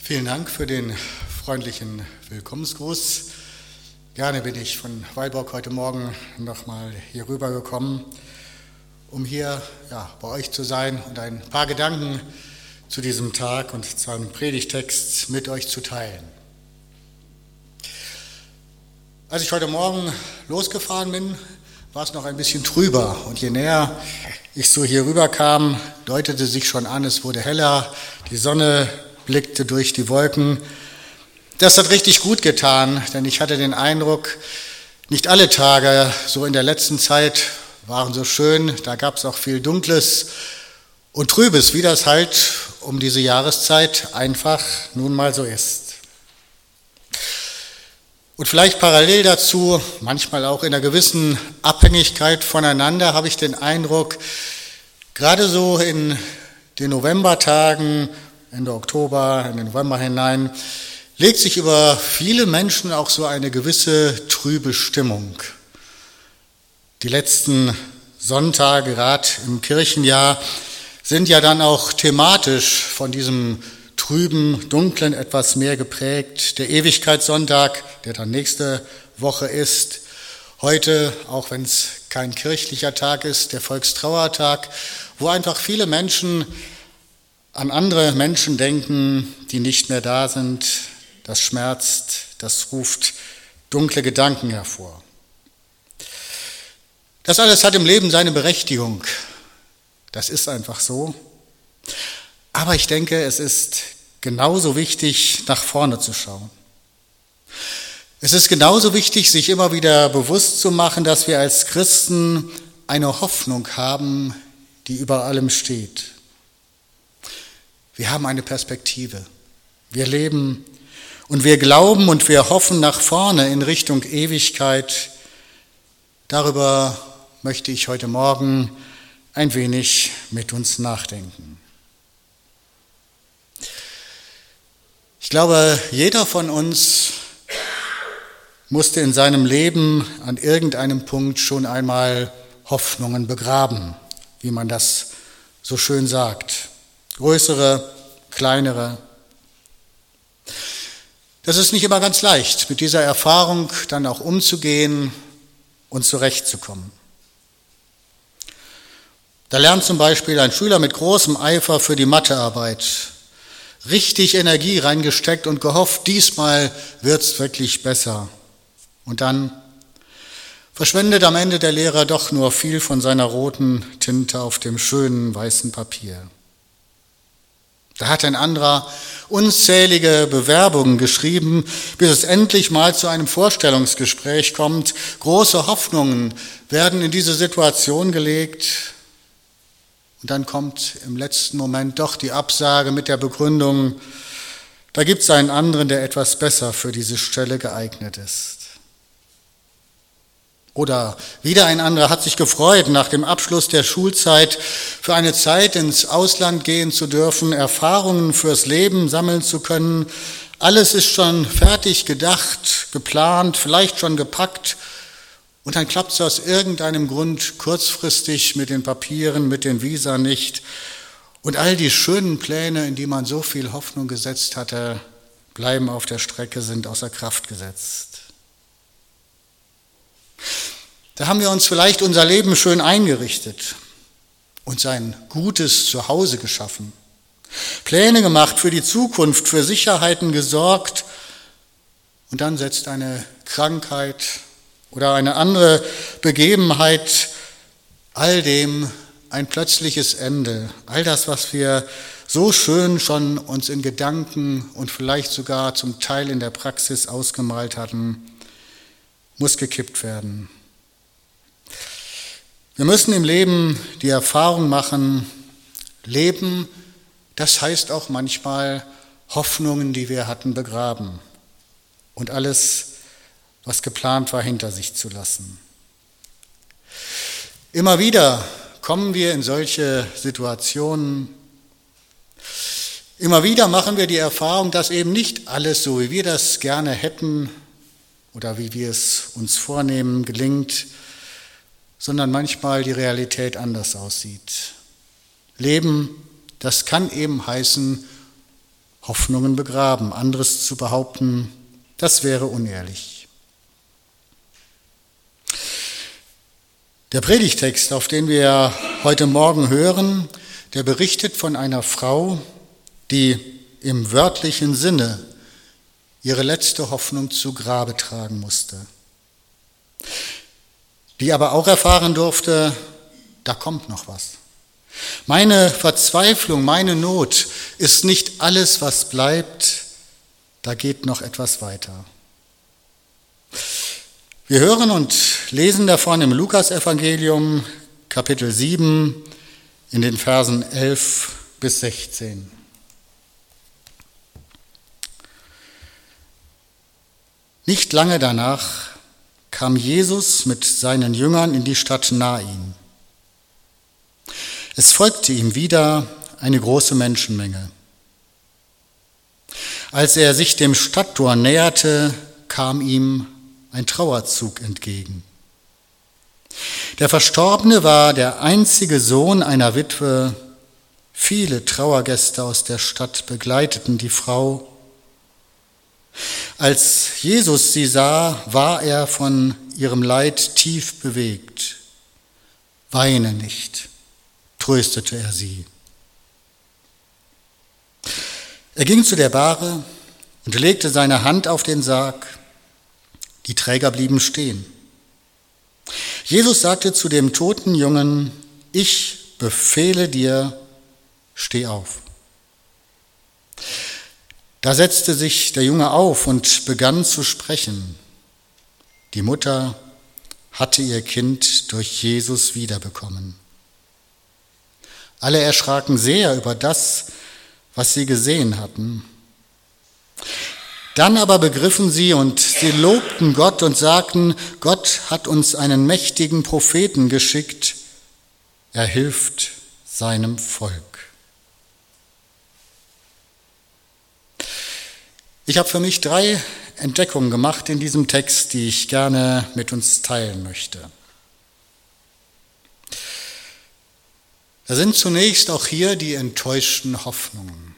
Vielen Dank für den freundlichen Willkommensgruß. Gerne bin ich von Weilburg heute Morgen nochmal hier rübergekommen, um hier bei euch zu sein und ein paar Gedanken zu diesem Tag und zu einem Predigtext mit euch zu teilen. Als ich heute Morgen losgefahren bin, war es noch ein bisschen trüber und je näher ich so hier rüberkam, deutete sich schon an, es wurde heller, die Sonne blickte durch die Wolken. Das hat richtig gut getan, denn ich hatte den Eindruck, nicht alle Tage so in der letzten Zeit waren so schön, da gab es auch viel Dunkles und Trübes, wie das halt um diese Jahreszeit einfach nun mal so ist. Und vielleicht parallel dazu, manchmal auch in einer gewissen Abhängigkeit voneinander, habe ich den Eindruck, gerade so in den Novembertagen, Ende Oktober, in den November hinein, legt sich über viele Menschen auch so eine gewisse trübe Stimmung. Die letzten Sonntage, gerade im Kirchenjahr, sind ja dann auch thematisch von diesem trüben, dunklen etwas mehr geprägt. Der Ewigkeitssonntag, der dann nächste Woche ist. Heute, auch wenn es kein kirchlicher Tag ist, der Volkstrauertag, wo einfach viele Menschen an andere Menschen denken, die nicht mehr da sind. Das schmerzt, das ruft dunkle Gedanken hervor. Das alles hat im Leben seine Berechtigung. Das ist einfach so. Aber ich denke, es ist genauso wichtig, nach vorne zu schauen. Es ist genauso wichtig, sich immer wieder bewusst zu machen, dass wir als Christen eine Hoffnung haben, die über allem steht. Wir haben eine Perspektive. Wir leben und wir glauben und wir hoffen nach vorne in Richtung Ewigkeit. Darüber möchte ich heute Morgen ein wenig mit uns nachdenken. Ich glaube, jeder von uns musste in seinem Leben an irgendeinem Punkt schon einmal Hoffnungen begraben, wie man das so schön sagt. Größere, kleinere. Das ist nicht immer ganz leicht, mit dieser Erfahrung dann auch umzugehen und zurechtzukommen. Da lernt zum Beispiel ein Schüler mit großem Eifer für die Mathearbeit, richtig Energie reingesteckt und gehofft, diesmal wird's wirklich besser. Und dann verschwendet am Ende der Lehrer doch nur viel von seiner roten Tinte auf dem schönen weißen Papier. Da hat ein anderer unzählige Bewerbungen geschrieben, bis es endlich mal zu einem Vorstellungsgespräch kommt. Große Hoffnungen werden in diese Situation gelegt. Und dann kommt im letzten Moment doch die Absage mit der Begründung, da gibt es einen anderen, der etwas besser für diese Stelle geeignet ist. Oder wieder ein anderer hat sich gefreut, nach dem Abschluss der Schulzeit für eine Zeit ins Ausland gehen zu dürfen, Erfahrungen fürs Leben sammeln zu können. Alles ist schon fertig gedacht, geplant, vielleicht schon gepackt. Und dann klappt es aus irgendeinem Grund kurzfristig mit den Papieren, mit den Visa nicht. Und all die schönen Pläne, in die man so viel Hoffnung gesetzt hatte, bleiben auf der Strecke, sind außer Kraft gesetzt. Da haben wir uns vielleicht unser Leben schön eingerichtet, uns ein gutes Zuhause geschaffen, Pläne gemacht für die Zukunft, für Sicherheiten gesorgt und dann setzt eine Krankheit oder eine andere Begebenheit all dem ein plötzliches Ende. All das, was wir so schön schon uns in Gedanken und vielleicht sogar zum Teil in der Praxis ausgemalt hatten, muss gekippt werden. Wir müssen im Leben die Erfahrung machen, Leben, das heißt auch manchmal Hoffnungen, die wir hatten, begraben und alles, was geplant war, hinter sich zu lassen. Immer wieder kommen wir in solche Situationen. Immer wieder machen wir die Erfahrung, dass eben nicht alles so, wie wir das gerne hätten oder wie wir es uns vornehmen, gelingt, sondern manchmal die Realität anders aussieht. Leben, das kann eben heißen, Hoffnungen begraben. Anderes zu behaupten, das wäre unehrlich. Der Predigtext, auf den wir heute Morgen hören, der berichtet von einer Frau, die im wörtlichen Sinne ihre letzte Hoffnung zu Grabe tragen musste, die aber auch erfahren durfte, da kommt noch was. Meine Verzweiflung, meine Not ist nicht alles, was bleibt, da geht noch etwas weiter. Wir hören und lesen davon im Lukasevangelium, Kapitel 7, in den Versen 11 bis 16. Nicht lange danach kam Jesus mit seinen Jüngern in die Stadt Nain. Es folgte ihm wieder eine große Menschenmenge. Als er sich dem Stadttor näherte, kam ihm ein Trauerzug entgegen. Der Verstorbene war der einzige Sohn einer Witwe. Viele Trauergäste aus der Stadt begleiteten die Frau. Als Jesus sie sah, war er von ihrem Leid tief bewegt. Weine nicht, tröstete er sie. Er ging zu der Bahre und legte seine Hand auf den Sarg. Die Träger blieben stehen. Jesus sagte zu dem toten Jungen: Ich befehle dir, steh auf. Da setzte sich der Junge auf und begann zu sprechen. Die Mutter hatte ihr Kind durch Jesus wiederbekommen. Alle erschraken sehr über das, was sie gesehen hatten. Dann aber begriffen sie und sie lobten Gott und sagten: Gott hat uns einen mächtigen Propheten geschickt. Er hilft seinem Volk. Ich habe für mich 3 Entdeckungen gemacht in diesem Text, die ich gerne mit uns teilen möchte. Da sind zunächst auch hier die enttäuschten Hoffnungen.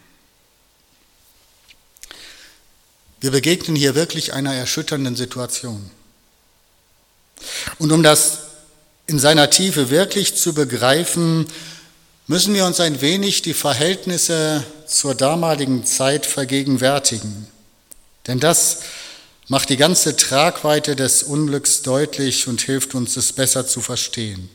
Wir begegnen hier wirklich einer erschütternden Situation. Und um das in seiner Tiefe wirklich zu begreifen, müssen wir uns ein wenig die Verhältnisse zur damaligen Zeit vergegenwärtigen. Denn das macht die ganze Tragweite des Unglücks deutlich und hilft uns, es besser zu verstehen.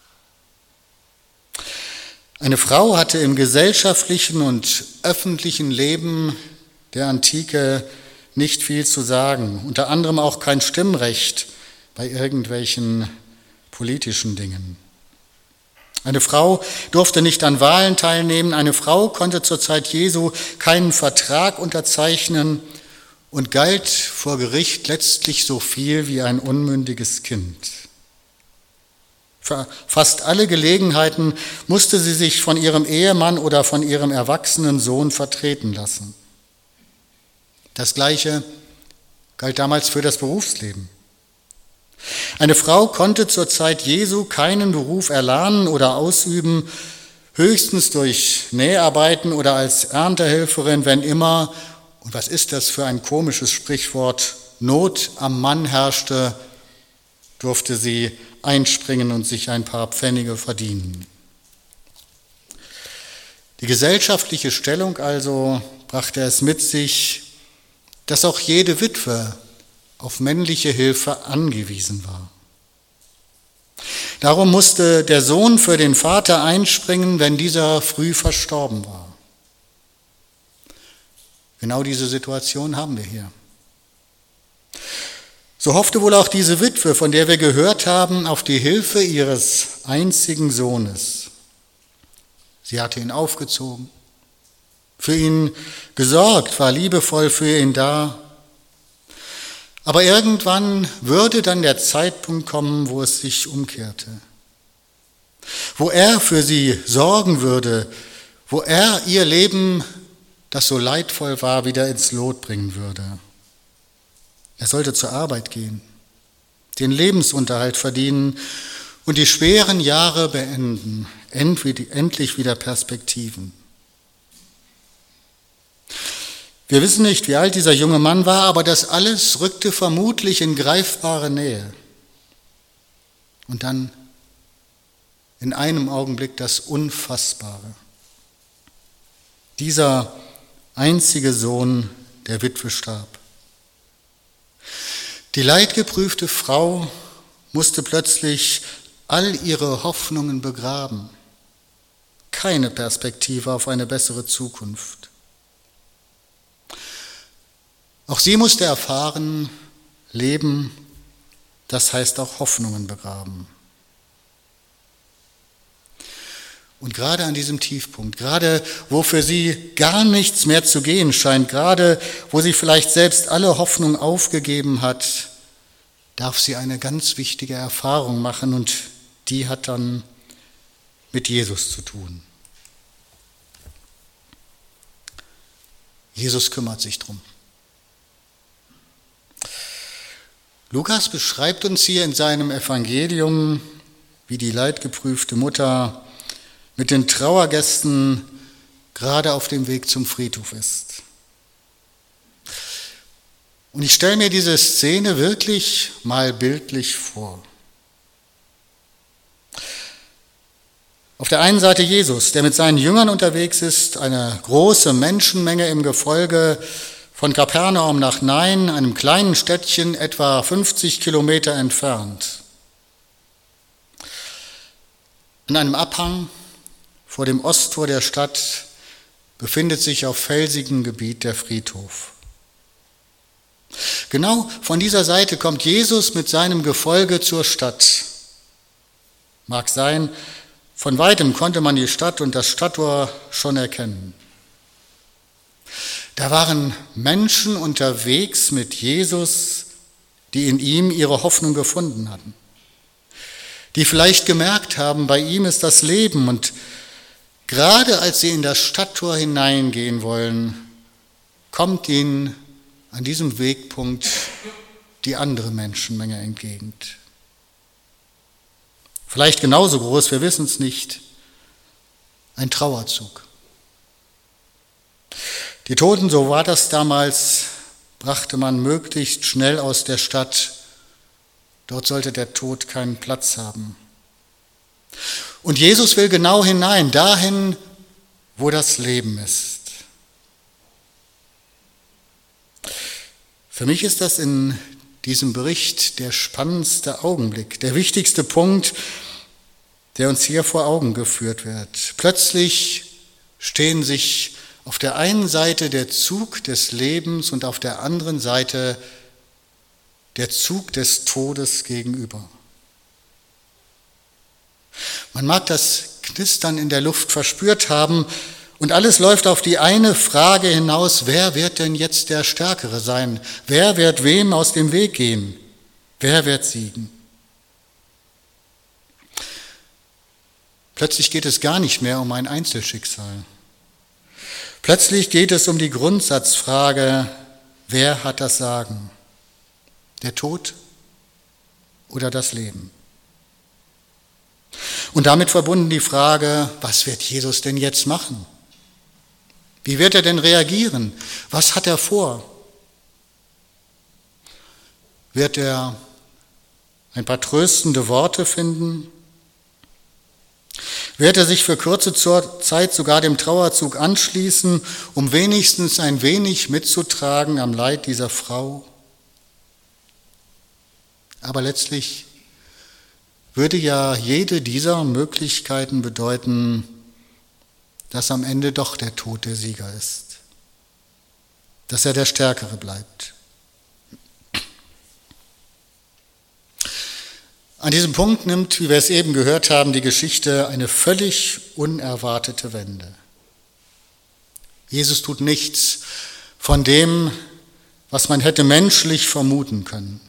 Eine Frau hatte im gesellschaftlichen und öffentlichen Leben der Antike nicht viel zu sagen, unter anderem auch kein Stimmrecht bei irgendwelchen politischen Dingen. Eine Frau durfte nicht an Wahlen teilnehmen, eine Frau konnte zur Zeit Jesu keinen Vertrag unterzeichnen und galt vor Gericht letztlich so viel wie ein unmündiges Kind. Für fast alle Gelegenheiten musste sie sich von ihrem Ehemann oder von ihrem erwachsenen Sohn vertreten lassen. Das Gleiche galt damals für das Berufsleben. Eine Frau konnte zur Zeit Jesu keinen Beruf erlernen oder ausüben, höchstens durch Näharbeiten oder als Erntehelferin, wenn immer, und was ist das für ein komisches Sprichwort, Not am Mann herrschte, durfte sie einspringen und sich ein paar Pfennige verdienen. Die gesellschaftliche Stellung also brachte es mit sich, dass auch jede Witwe auf männliche Hilfe angewiesen war. Darum musste der Sohn für den Vater einspringen, wenn dieser früh verstorben war. Genau diese Situation haben wir hier. So hoffte wohl auch diese Witwe, von der wir gehört haben, auf die Hilfe ihres einzigen Sohnes. Sie hatte ihn aufgezogen, für ihn gesorgt, war liebevoll für ihn da. Aber irgendwann würde dann der Zeitpunkt kommen, wo es sich umkehrte. Wo er für sie sorgen würde, wo er ihr Leben, das so leidvoll war, wieder ins Lot bringen würde. Er sollte zur Arbeit gehen, den Lebensunterhalt verdienen und die schweren Jahre beenden, endlich wieder Perspektiven. Wir wissen nicht, wie alt dieser junge Mann war, aber das alles rückte vermutlich in greifbare Nähe. Und dann in einem Augenblick das Unfassbare. Dieser einzige Sohn der Witwe starb. Die leidgeprüfte Frau musste plötzlich all ihre Hoffnungen begraben. Keine Perspektive auf eine bessere Zukunft. Auch sie musste erfahren, Leben, das heißt auch Hoffnungen begraben. Und gerade an diesem Tiefpunkt, gerade wo für sie gar nichts mehr zu gehen scheint, gerade wo sie vielleicht selbst alle Hoffnung aufgegeben hat, darf sie eine ganz wichtige Erfahrung machen und die hat dann mit Jesus zu tun. Jesus kümmert sich drum. Lukas beschreibt uns hier in seinem Evangelium, wie die leidgeprüfte Mutter mit den Trauergästen gerade auf dem Weg zum Friedhof ist. Und ich stelle mir diese Szene wirklich mal bildlich vor. Auf der einen Seite Jesus, der mit seinen Jüngern unterwegs ist, eine große Menschenmenge im Gefolge von Kapernaum nach Nain, einem kleinen Städtchen etwa 50 Kilometer entfernt. An einem Abhang vor dem Osttor der Stadt befindet sich auf felsigem Gebiet der Friedhof. Genau von dieser Seite kommt Jesus mit seinem Gefolge zur Stadt. Mag sein, von weitem konnte man die Stadt und das Stadttor schon erkennen. Da waren Menschen unterwegs mit Jesus, die in ihm ihre Hoffnung gefunden hatten. Die vielleicht gemerkt haben, bei ihm ist das Leben. Und gerade als sie in das Stadttor hineingehen wollen, kommt ihnen an diesem Wegpunkt die andere Menschenmenge entgegen. Vielleicht genauso groß, wir wissen es nicht. Ein Trauerzug. Die Toten, so war das damals, brachte man möglichst schnell aus der Stadt. Dort sollte der Tod keinen Platz haben. Und Jesus will genau hinein, dahin, wo das Leben ist. Für mich ist das in diesem Bericht der spannendste Augenblick, der wichtigste Punkt, der uns hier vor Augen geführt wird. Plötzlich stehen sich auf der einen Seite der Zug des Lebens und auf der anderen Seite der Zug des Todes gegenüber. Man mag das Knistern in der Luft verspürt haben und alles läuft auf die eine Frage hinaus: Wer wird denn jetzt der Stärkere sein? Wer wird wem aus dem Weg gehen? Wer wird siegen? Plötzlich geht es gar nicht mehr um ein Einzelschicksal. Plötzlich geht es um die Grundsatzfrage: Wer hat das Sagen? Der Tod oder das Leben? Und damit verbunden die Frage: Was wird Jesus denn jetzt machen? Wie wird er denn reagieren? Was hat er vor? Wird er ein paar tröstende Worte finden? Wird er sich für kurze Zeit sogar dem Trauerzug anschließen, um wenigstens ein wenig mitzutragen am Leid dieser Frau? Aber letztlich würde ja jede dieser Möglichkeiten bedeuten, dass am Ende doch der Tod der Sieger ist, dass er der Stärkere bleibt. An diesem Punkt nimmt, wie wir es eben gehört haben, die Geschichte eine völlig unerwartete Wende. Jesus tut nichts von dem, was man hätte menschlich vermuten können.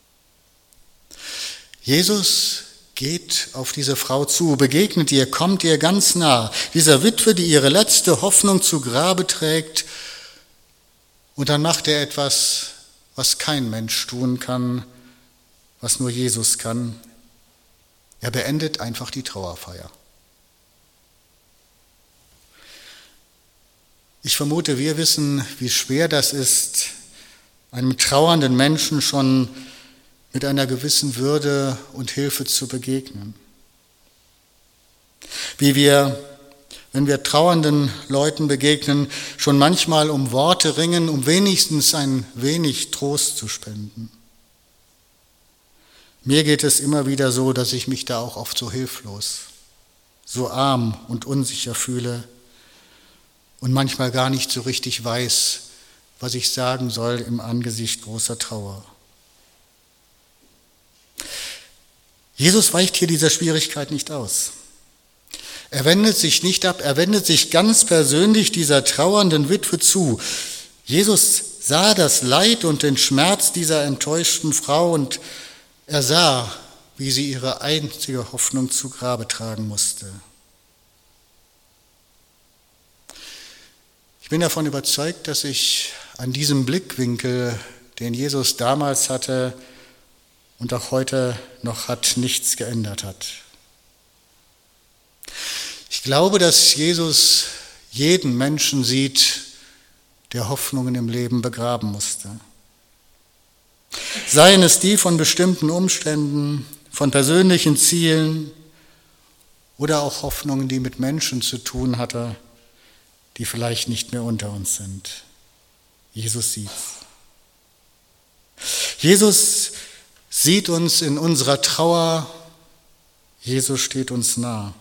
Jesus geht auf diese Frau zu, begegnet ihr, kommt ihr ganz nah, dieser Witwe, die ihre letzte Hoffnung zu Grabe trägt, und dann macht er etwas, was kein Mensch tun kann, was nur Jesus kann. Er beendet einfach die Trauerfeier. Ich vermute, wir wissen, wie schwer das ist, einem trauernden Menschen schon mit einer gewissen Würde und Hilfe zu begegnen. Wie wir, wenn wir trauernden Leuten begegnen, schon manchmal um Worte ringen, um wenigstens ein wenig Trost zu spenden. Mir geht es immer wieder so, dass ich mich da auch oft so hilflos, so arm und unsicher fühle und manchmal gar nicht so richtig weiß, was ich sagen soll im Angesicht großer Trauer. Jesus weicht hier dieser Schwierigkeit nicht aus. Er wendet sich nicht ab, er wendet sich ganz persönlich dieser trauernden Witwe zu. Jesus sah das Leid und den Schmerz dieser enttäuschten Frau und er sah, wie sie ihre einzige Hoffnung zu Grabe tragen musste. Ich bin davon überzeugt, dass sich an diesem Blickwinkel, den Jesus damals hatte und auch heute noch hat, nichts geändert hat. Ich glaube, dass Jesus jeden Menschen sieht, der Hoffnungen im Leben begraben musste. Seien es die von bestimmten Umständen, von persönlichen Zielen oder auch Hoffnungen, die mit Menschen zu tun hatte, die vielleicht nicht mehr unter uns sind. Jesus sieht's. Jesus sieht uns in unserer Trauer. Jesus steht uns nah.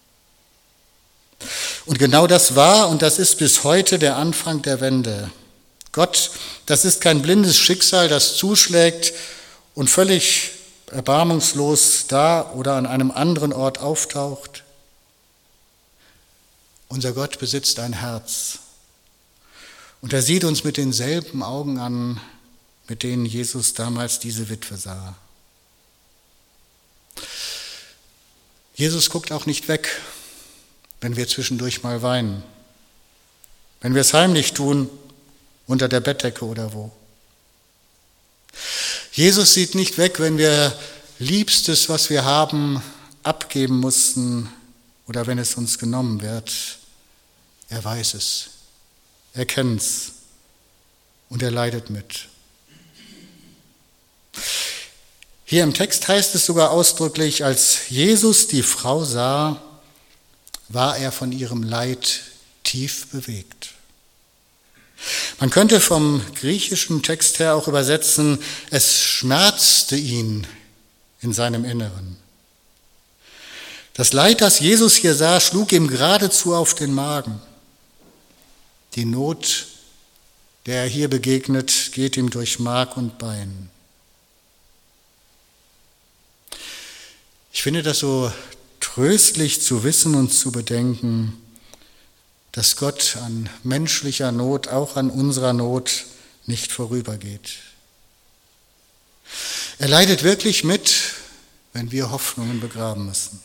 Und genau das war und das ist bis heute der Anfang der Wende. Gott, das ist kein blindes Schicksal, das zuschlägt und völlig erbarmungslos da oder an einem anderen Ort auftaucht. Unser Gott besitzt ein Herz und er sieht uns mit denselben Augen an, mit denen Jesus damals diese Witwe sah. Jesus guckt auch nicht weg, wenn wir zwischendurch mal weinen, wenn wir es heimlich tun, unter der Bettdecke oder wo. Jesus sieht nicht weg, wenn wir Liebstes, was wir haben, abgeben mussten oder wenn es uns genommen wird. Er weiß es, er kennt es und er leidet mit. Hier im Text heißt es sogar ausdrücklich, als Jesus die Frau sah, war er von ihrem Leid tief bewegt. Man könnte vom griechischen Text her auch übersetzen, es schmerzte ihn in seinem Inneren. Das Leid, das Jesus hier sah, schlug ihm geradezu auf den Magen. Die Not, der er hier begegnet, geht ihm durch Mark und Bein. Ich finde das so tröstlich zu wissen und zu bedenken, dass Gott an menschlicher Not, auch an unserer Not, nicht vorübergeht. Er leidet wirklich mit, wenn wir Hoffnungen begraben müssen.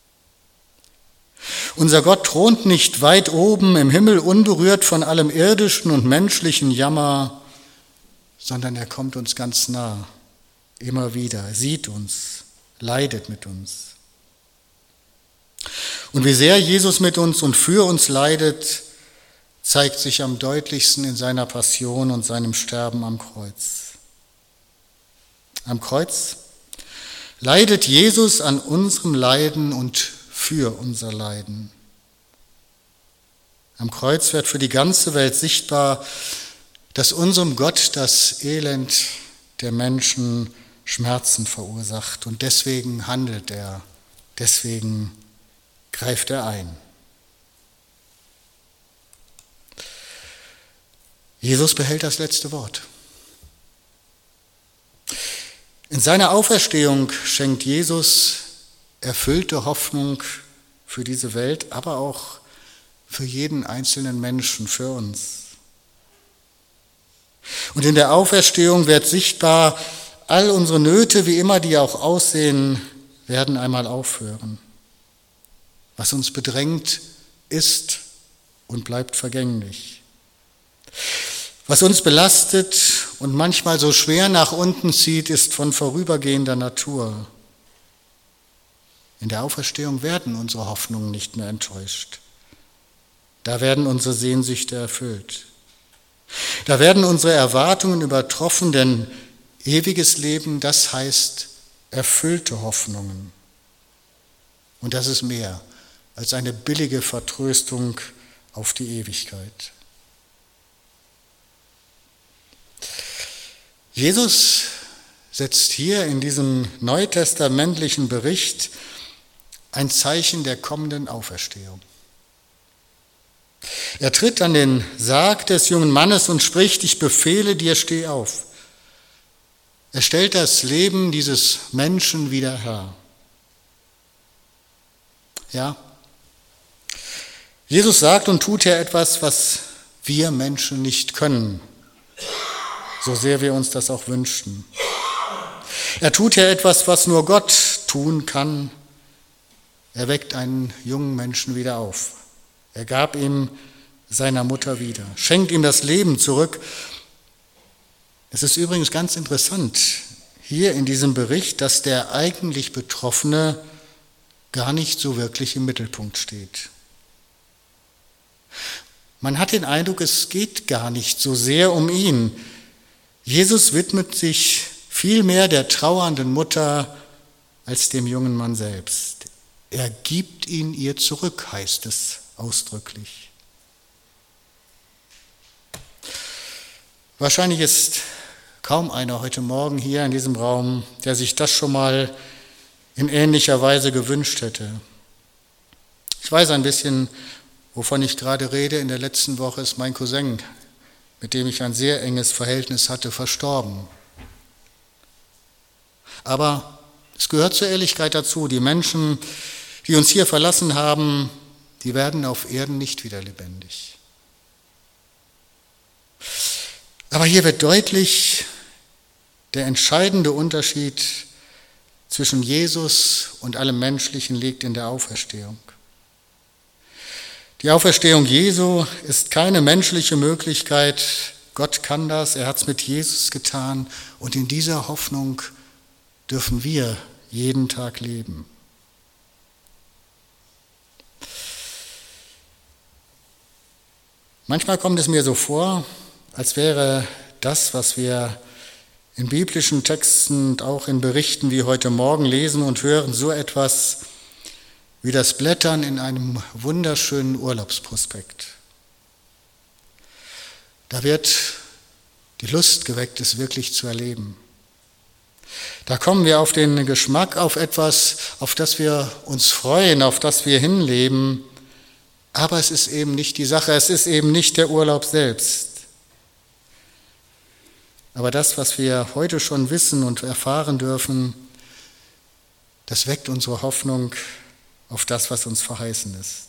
Unser Gott thront nicht weit oben im Himmel, unberührt von allem irdischen und menschlichen Jammer, sondern er kommt uns ganz nah, immer wieder. Er sieht uns, leidet mit uns. Und wie sehr Jesus mit uns und für uns leidet, zeigt sich am deutlichsten in seiner Passion und seinem Sterben am Kreuz. Am Kreuz leidet Jesus an unserem Leiden und für unser Leiden. Am Kreuz wird für die ganze Welt sichtbar, dass unserem Gott das Elend der Menschen Schmerzen verursacht. Und deswegen handelt er, deswegen greift er ein. Jesus behält das letzte Wort. In seiner Auferstehung schenkt Jesus erfüllte Hoffnung für diese Welt, aber auch für jeden einzelnen Menschen, für uns. Und in der Auferstehung wird sichtbar, all unsere Nöte, wie immer die auch aussehen, werden einmal aufhören. Was uns bedrängt, ist und bleibt vergänglich. Was uns belastet und manchmal so schwer nach unten zieht, ist von vorübergehender Natur. In der Auferstehung werden unsere Hoffnungen nicht mehr enttäuscht. Da werden unsere Sehnsüchte erfüllt. Da werden unsere Erwartungen übertroffen, denn ewiges Leben, das heißt erfüllte Hoffnungen. Und das ist mehr als eine billige Vertröstung auf die Ewigkeit. Jesus setzt hier in diesem neutestamentlichen Bericht ein Zeichen der kommenden Auferstehung. Er tritt an den Sarg des jungen Mannes und spricht: Ich befehle dir, steh auf. Er stellt das Leben dieses Menschen wieder her. Ja, Jesus sagt und tut ja etwas, was wir Menschen nicht können, so sehr wir uns das auch wünschten. Er tut ja etwas, was nur Gott tun kann. Er weckt einen jungen Menschen wieder auf. Er gab ihm seiner Mutter wieder, schenkt ihm das Leben zurück. Es ist übrigens ganz interessant hier in diesem Bericht, dass der eigentlich Betroffene gar nicht so wirklich im Mittelpunkt steht. Man hat den Eindruck, es geht gar nicht so sehr um ihn. Jesus widmet sich vielmehr der trauernden Mutter als dem jungen Mann selbst. Er gibt ihn ihr zurück, heißt es ausdrücklich. Wahrscheinlich ist kaum einer heute Morgen hier in diesem Raum, der sich das schon mal in ähnlicher Weise gewünscht hätte. Ich weiß ein bisschen, wovon ich gerade rede. In der letzten Woche ist mein Cousin, mit dem ich ein sehr enges Verhältnis hatte, verstorben. Aber es gehört zur Ehrlichkeit dazu, die Menschen, die uns hier verlassen haben, die werden auf Erden nicht wieder lebendig. Aber hier wird deutlich der entscheidende Unterschied zwischen Jesus und allem Menschlichen liegt in der Auferstehung. Die Auferstehung Jesu ist keine menschliche Möglichkeit. Gott kann das, er hat es mit Jesus getan und in dieser Hoffnung dürfen wir jeden Tag leben. Manchmal kommt es mir so vor, als wäre das, was wir in biblischen Texten und auch in Berichten wie heute Morgen lesen und hören, so etwas wie das Blättern in einem wunderschönen Urlaubsprospekt. Da wird die Lust geweckt, es wirklich zu erleben. Da kommen wir auf den Geschmack, auf etwas, auf das wir uns freuen, auf das wir hinleben. Aber es ist eben nicht die Sache, es ist eben nicht der Urlaub selbst. Aber das, was wir heute schon wissen und erfahren dürfen, das weckt unsere Hoffnung auf das, was uns verheißen ist.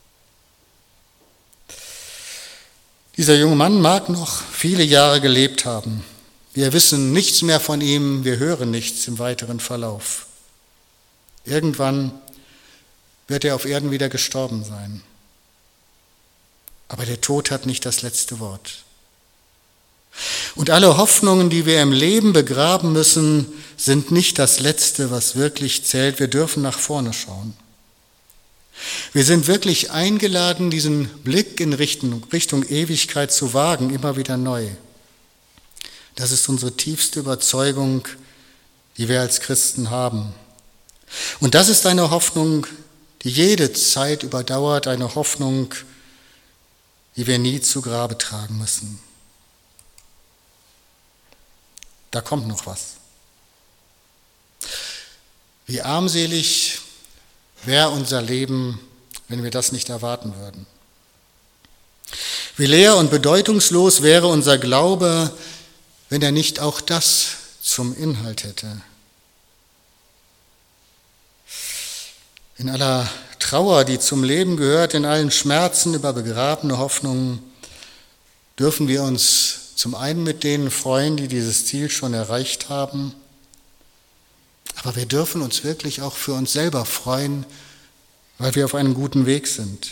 Dieser junge Mann mag noch viele Jahre gelebt haben. Wir wissen nichts mehr von ihm, wir hören nichts im weiteren Verlauf. Irgendwann wird er auf Erden wieder gestorben sein. Aber der Tod hat nicht das letzte Wort. Und alle Hoffnungen, die wir im Leben begraben müssen, sind nicht das Letzte, was wirklich zählt. Wir dürfen nach vorne schauen. Wir sind wirklich eingeladen, diesen Blick in Richtung Ewigkeit zu wagen, immer wieder neu. Das ist unsere tiefste Überzeugung, die wir als Christen haben. Und das ist eine Hoffnung, die jede Zeit überdauert, eine Hoffnung, die wir nie zu Grabe tragen müssen. Da kommt noch was. Wie armselig wäre unser Leben, wenn wir das nicht erwarten würden. Wie leer und bedeutungslos wäre unser Glaube, wenn er nicht auch das zum Inhalt hätte. In aller Trauer, die zum Leben gehört, in allen Schmerzen über begrabene Hoffnungen, dürfen wir uns zum einen mit denen freuen, die dieses Ziel schon erreicht haben, aber wir dürfen uns wirklich auch für uns selber freuen, weil wir auf einem guten Weg sind.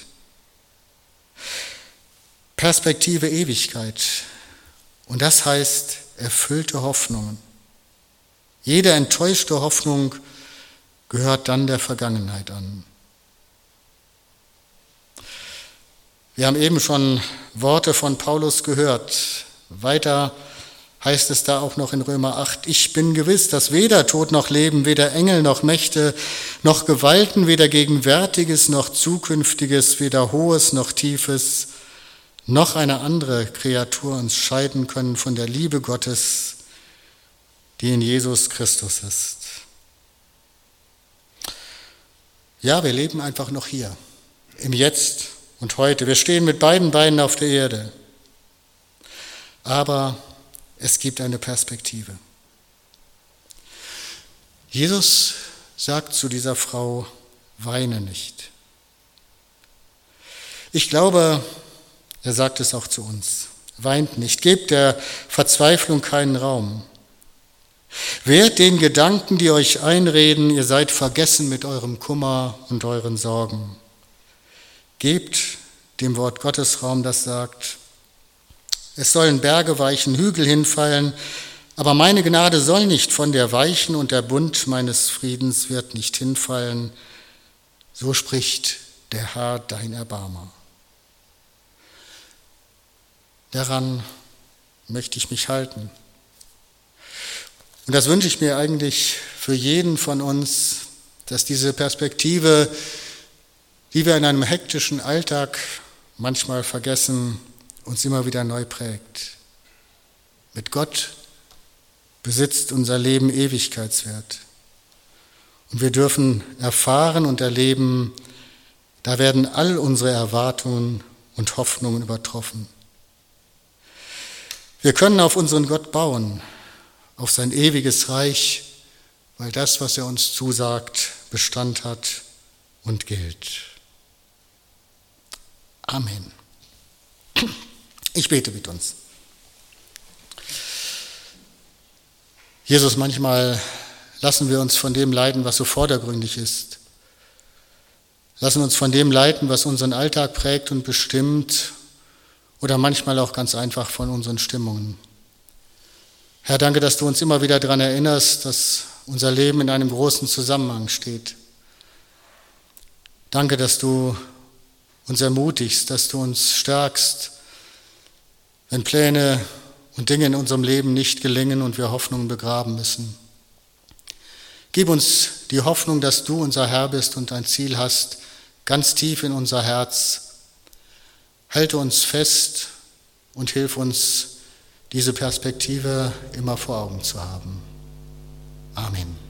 Perspektive Ewigkeit. Und das heißt erfüllte Hoffnungen. Jede enttäuschte Hoffnung gehört dann der Vergangenheit an. Wir haben eben schon Worte von Paulus gehört. Weiter heißt es da auch noch in Römer 8, ich bin gewiss, dass weder Tod noch Leben, weder Engel noch Mächte, noch Gewalten, weder Gegenwärtiges noch Zukünftiges, weder Hohes noch Tiefes, noch eine andere Kreatur uns scheiden können von der Liebe Gottes, die in Jesus Christus ist. Ja, wir leben einfach noch hier, im Jetzt und heute. Wir stehen mit beiden Beinen auf der Erde. Aber es gibt eine Perspektive. Jesus sagt zu dieser Frau, weine nicht. Ich glaube, er sagt es auch zu uns. Weint nicht, gebt der Verzweiflung keinen Raum. Wehrt den Gedanken, die euch einreden, ihr seid vergessen mit eurem Kummer und euren Sorgen. Gebt dem Wort Gottes Raum, das sagt, es sollen Berge weichen, Hügel hinfallen, aber meine Gnade soll nicht von der weichen und der Bund meines Friedens wird nicht hinfallen. So spricht der Herr, dein Erbarmer. Daran möchte ich mich halten. Und das wünsche ich mir eigentlich für jeden von uns, dass diese Perspektive, die wir in einem hektischen Alltag manchmal vergessen, uns immer wieder neu prägt. Mit Gott besitzt unser Leben Ewigkeitswert. Und wir dürfen erfahren und erleben, da werden all unsere Erwartungen und Hoffnungen übertroffen. Wir können auf unseren Gott bauen, auf sein ewiges Reich, weil das, was er uns zusagt, Bestand hat und gilt. Amen. Ich bete mit uns. Jesus, manchmal lassen wir uns von dem leiten, was so vordergründig ist. Lassen uns von dem leiten, was unseren Alltag prägt und bestimmt, oder manchmal auch ganz einfach von unseren Stimmungen. Herr, danke, dass du uns immer wieder daran erinnerst, dass unser Leben in einem großen Zusammenhang steht. Danke, dass du uns ermutigst, dass du uns stärkst, wenn Pläne und Dinge in unserem Leben nicht gelingen und wir Hoffnungen begraben müssen. Gib uns die Hoffnung, dass du unser Herr bist und ein Ziel hast, ganz tief in unser Herz. Halte uns fest und hilf uns, diese Perspektive immer vor Augen zu haben. Amen.